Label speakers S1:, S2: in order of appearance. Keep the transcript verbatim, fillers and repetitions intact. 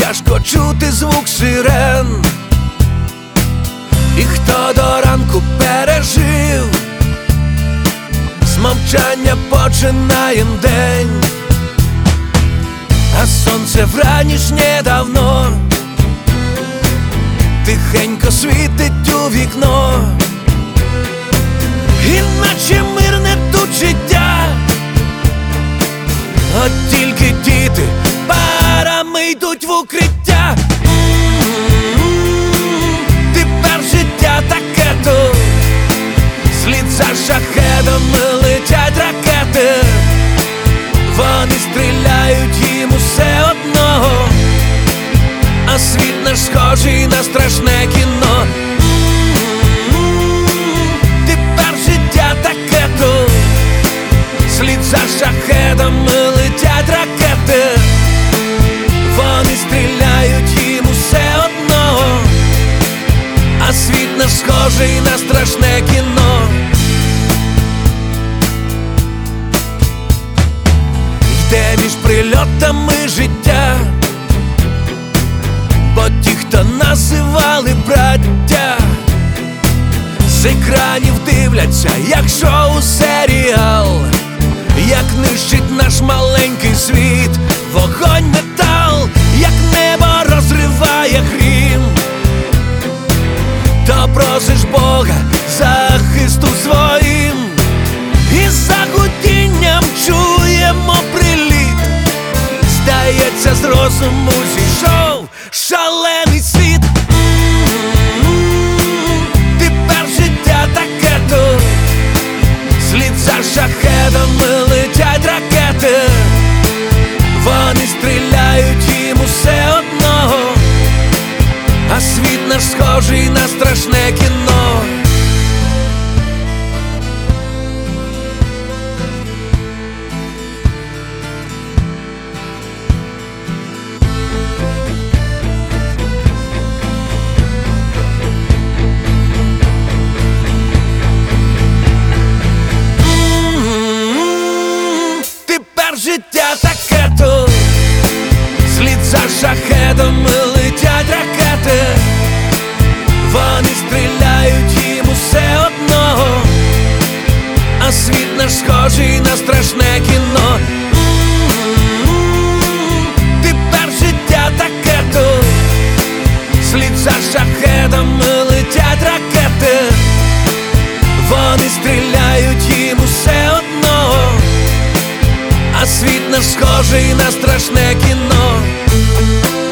S1: тяжко чути звук сирен. І хто до ранку пережив, з мовчання починаєм день. А сонце вранішнє давно тихенько світить у вікно, іначе мирне тут життя. От тільки діти парами йдуть в укриття. Тепер життя таке то, слід за шахедами летять ракети. Вони стріляють, їм усе одно, а світ наш схожий на страшне кіно. Тепер життя таке то, слід за шахедами летять ракети. Вони стріляють, їм усе одно, а світ наш схожий на страшне кіно. Йде між прильотами життя, бо ті, хто називали браття, з екранів дивляться, як шоу серіал, як нищить наш маленький світ вогонь, метал, як небо розриває грім. То просиш Бога захисту своїм, і за гудінням чуємо приліт. Здається, з розуму зійшов шалений світ. Тепер життя таке то, слід за шахедами летять ракети. Вони стріляють, їм усе одно, а світ наш схожий на страшне кіно. Життя таке то, слід за шахедами летять ракети. Вони стріляють, їм усе одно, а світ наш схожий на страшне кіно. Тепер життя таке то, слід за шахедами летять ракети. Вони стріляють, їм усе одно, а світ наш схожий на страшне кіно.